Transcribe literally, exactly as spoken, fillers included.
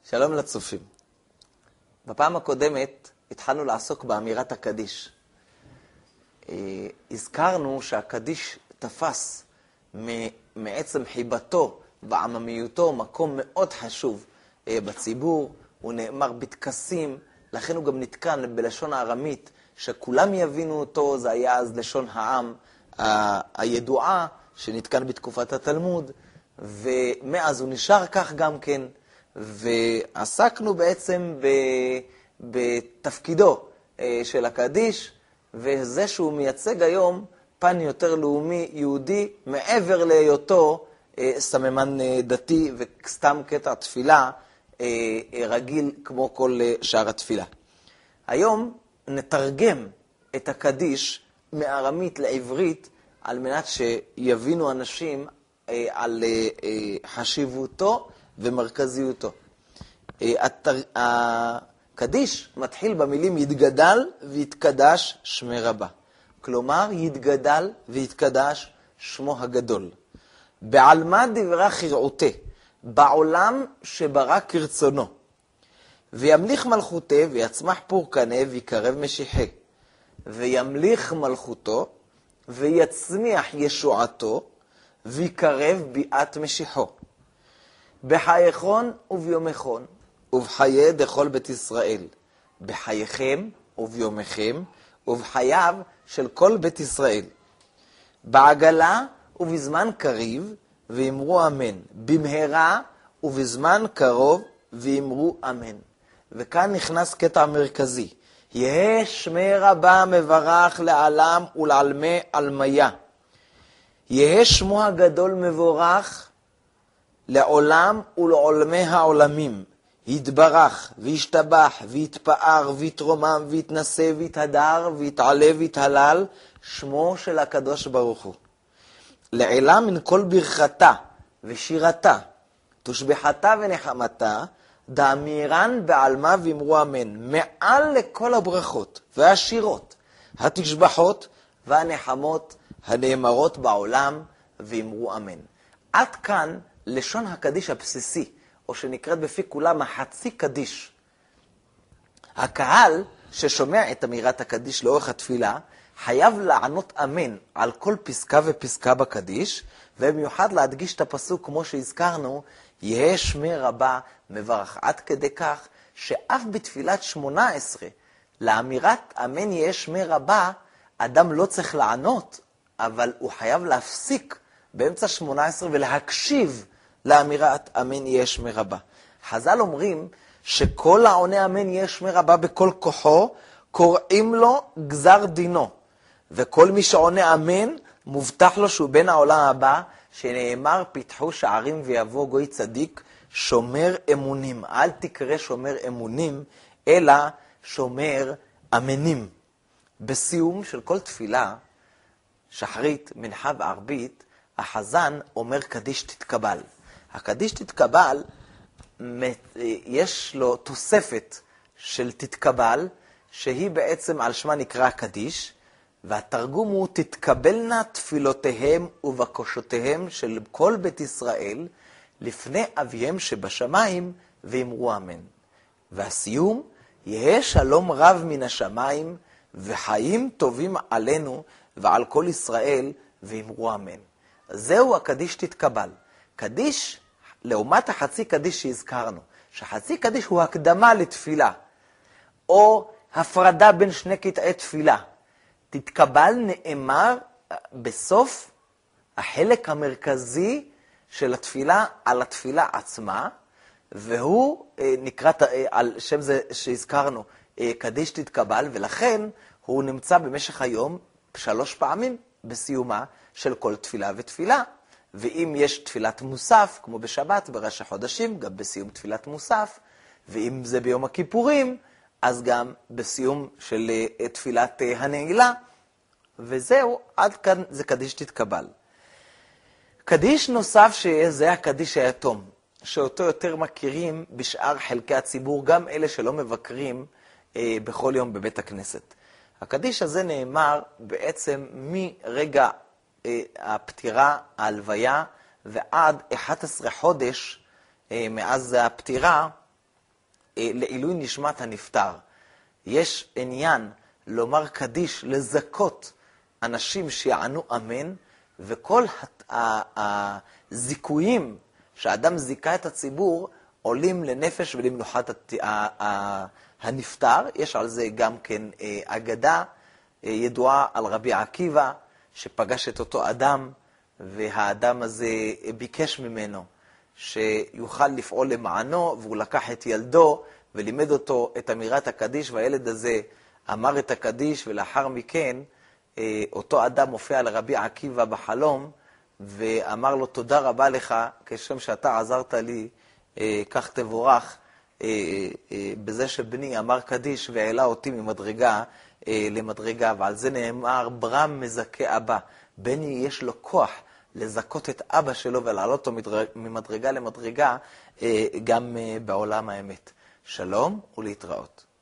שלום לצופים. בפעם הקודמת התחלנו לעסוק באמירת הקדיש. הזכרנו שהקדיש תפס מעצם חיבתו ועממיותו מקום מאוד חשוב בציבור. הוא נאמר בטקסים, לכן הוא גם נתקן בלשון הארמית, שכולם יבינו אותו. זה היה אז לשון העם הידועה שנתקן בתקופת התלמוד, ומאז הוא נשאר כך גם כן. ועסקנו בעצם בתפקידו של הקדיש, וזה שהוא מייצג היום פן יותר לאומי יהודי, מעבר להיותו סממן דתי וסתם קטע תפילה רגיל כמו כל שאר התפילה. היום נתרגם את הקדיש מארמית לעברית, על מנת שיבינו אנשים על חשיבותו ומרכזיותו. הקדיש מתחיל במילים יתגדל ויתקדש שמי רבה. כלומר, יתגדל ויתקדש שמו הגדול. בעלמא דברה חרעותה, בעולם שברא כרצונו. וימליך מלכותה ויצמח פורקנה ויקרב משיחה. וימליך מלכותו ויצמיח ישועתו ויקרב ביאת משיחו. בחייכון וביומכון, ובחיי דכל בית ישראל, בחייכם וביומכם, ובחייו של כל בית ישראל. בעגלה ובזמן קריב, ואמרו אמן. במהרה ובזמן קרוב, ואמרו אמן. וכאן נכנס קטע מרכזי. יהא שמי רבה מברך לעלם ולעלמי עלמיה. יהא שמו הגדול מבורך לעולם ולעולמי העולמים. יתברך וישתבח ויתפאר ויתרומם ויתנשא ויתהדר ויתעלה ויתהלל שמו של הקדוש ברוך הוא. לעילה מן כל ברכתה ושירתה, תושבחתה ונחמתה, דאמירן בעלמה ואמרו אמן. מעל לכל הברכות והשירות, התשבחות והנחמות הנאמרות בעולם, ואמרו אמן. עד כאן לשון הקדיש הבסיסי, או שנקראת בפי כולם החצי קדיש. הקהל ששומע את אמירת הקדיש לאורך התפילה, חייב לענות אמן על כל פסקה ופסקה בקדיש, ובמיוחד להדגיש את הפסוק כמו שהזכרנו, יהא שמי רבה מברך. עד כדי כך שאף בתפילת שמונה עשרה, לאמירת אמן יהא שמי רבה, אדם לא צריך לענות, אבל הוא חייב להפסיק באמצע שמונה עשרה ולהקשיב לאמירת אמן יהא שמי רבה. חז"ל אומרים שכל העונה אמן יהא שמי רבה בכל כוחו, קוראים לו גזר דינו. וכל מי שעונה אמן, מובטח לו שהוא בן העולם הבא, שנאמר פיתחו שערים ויבוא גוי צדיק, שומר אמונים. אל תקרא שומר אמונים, אלא שומר אמנים. בסיום של כל תפילה, שחרית, מנחה וערבית, החזן אומר קדיש תתקבל. הקדיש תתקבל, יש לו תוספת של תתקבל, שהיא בעצם על שמה נקרא קדיש, והתרגום הוא תתקבלנה תפילותיהם ובקשותיהם של כל בית ישראל, לפני אביהם שבשמיים, ואמרו אמן. והסיום, יהא שלום רב מן השמיים, וחיים טובים עלינו ועל כל ישראל, ואמרו אמן. זהו הקדיש תתקבל. קדיש, לעומת החצי קדיש שהזכרנו, שחצי קדיש הוא הקדמה לתפילה, או הפרדה בין שני קטעי תפילה. תתקבל נאמר בסוף החלק המרכזי של התפילה על התפילה עצמה, והוא נקרא על שם זה שהזכרנו קדיש תתקבל, ולכן הוא נמצא במשך היום שלוש פעמים בסיומה של כל תפילה ותפילה. ואם יש תפילת מוסף, כמו בשבת, בראש החודשים, גם בסיום תפילת מוסף, ואם זה ביום הכיפורים, אז גם בסיום של תפילת הנעילה, וזהו, עד כאן זה קדיש תתקבל. קדיש נוסף שזה הקדיש היתום, שאותו יותר מכירים בשאר חלקי הציבור, גם אלה שלא מבקרים אה, בכל יום בבית הכנסת. הקדיש הזה נאמר בעצם מרגע אה, הפטירה, ההלוויה, ועד אחד עשר חודש אה, מאז הפטירה, לעילוי נשמת הנפטר. יש עניין לומר קדיש, לזכות אנשים שיענו אמן, וכל הזיכויים שהאדם זיכה את הציבור עולים לנפש ולמנוחת הנפטר. יש על זה גם כן אגדה ידועה על רבי עקיבא, שפגש את אותו אדם, והאדם הזה ביקש ממנו שיוכל לפעול למענו, והוא לקח את ילדו ולימד אותו את אמירת הקדיש, והילד הזה אמר את הקדיש, ולאחר מכן אותו אדם מופיע לרבי עקיבא בחלום, ואמר לו, תודה רבה לך, כשם שאתה עזרת לי, כך תבורך, בזה שבני אמר קדיש והעלה אותי ממדרגה למדרגה, ועל זה נאמר, ברם מזכה אבא. בני יש לו כוח לזכות את אבא שלו ולעלות אותו ממדרגה למדרגה, גם בעולם האמת. שלום ולהתראות.